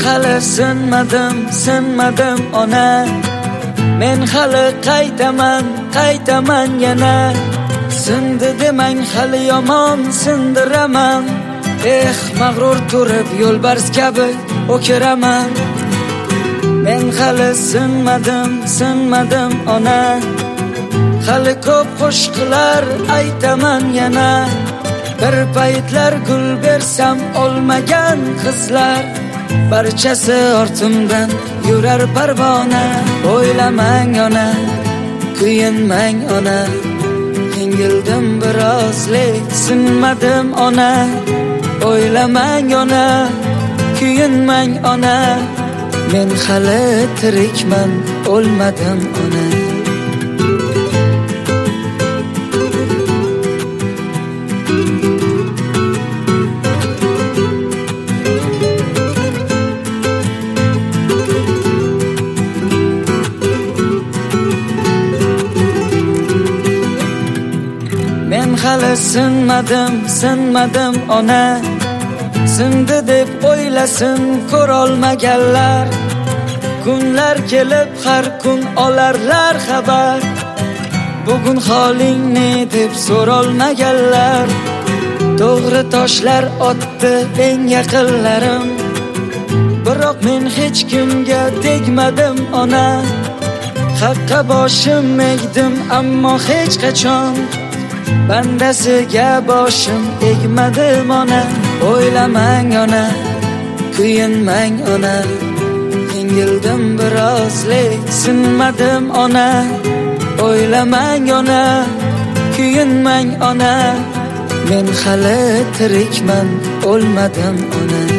hali sinmadim ona. Men hali qaytaman yana. Sindi demang hali yomon sindiraman. Mag'rur turib yo'lbars kabi o'kiraman. Men hali sinmadim ona. Hali ko'p qo'shiqlar aytaman yana. Bir paytlar gul bersam olmagan qizlar, barchasi ortimdan yurar parvona. O'ylamang ona, kuyinmang ona. Yengildim biroz, lek sinmadim ona. O'ylamang ona, kuyinmang ona. Men hali tirikman, o'lmadim ona. Men hali sinmadim ona. Sindi deb o'ylasin ko'rolmaganlar. Kunlar kelib har kun olarlar xabar. Bugun holing ne deb so'rolmaganlar. To'g'ri toshlar otdi eng yaqinlarim. Biroq men hech kimga tegmadim ona. Haqqa boshim egdim ammo hech qachon bandasiga boshim egmadim ona. O'ylamang ona, kuyinmang ona. Yengildim biroz, lek sinmadim ona. O'ylamang ona, kuyinmang ona. Men hali tirikman, o'lmadim ona.